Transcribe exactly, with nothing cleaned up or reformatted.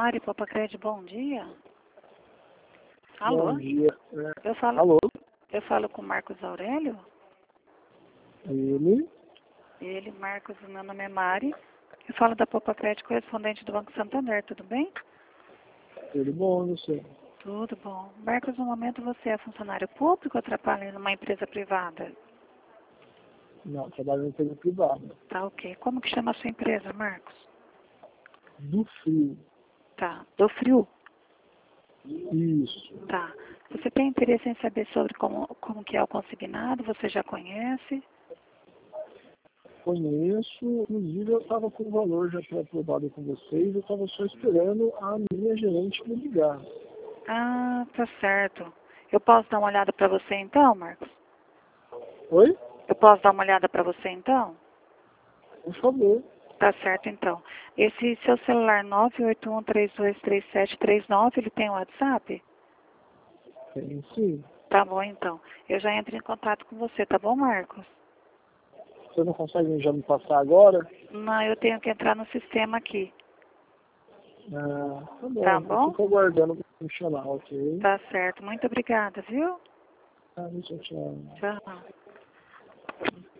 Mari, Popacred, bom dia. Alô? Bom dia. É, Eu falo, alô? eu falo com o Marcos Aurélio? Ele? Ele, Marcos, meu nome é Mari. Eu falo da Popacred, correspondente do Banco Santander, tudo bem? Tudo bom, você? Tudo bom. Marcos, no momento você é funcionário público ou trabalha numa empresa privada? Não, trabalho em empresa privada. Tá, ok. Como que chama a sua empresa, Marcos? Do frio. Tá. Do Frio? Isso. Tá. Você tem interesse em saber sobre como, como que é o consignado? Você já conhece? Conheço, inclusive eu estava com o valor já pré-aprovado com vocês, eu estava só esperando a minha gerente me ligar. Ah, tá certo. Eu posso dar uma olhada para você então, Marcos? Oi? Eu posso dar uma olhada para você então? Por favor. Tá certo então. Esse seu celular nove oito um três dois três sete três nove, ele tem WhatsApp? Tem sim. Tá bom então. Eu já entro em contato com você, tá bom, Marcos? Você não consegue já me passar agora? Não, eu tenho que entrar no sistema aqui. Ah, tá bom. Tá Eu bom? fico aguardando para me chamar, ok? Tá certo. Muito obrigada, viu? Ah, tchau, tchau. Tchau.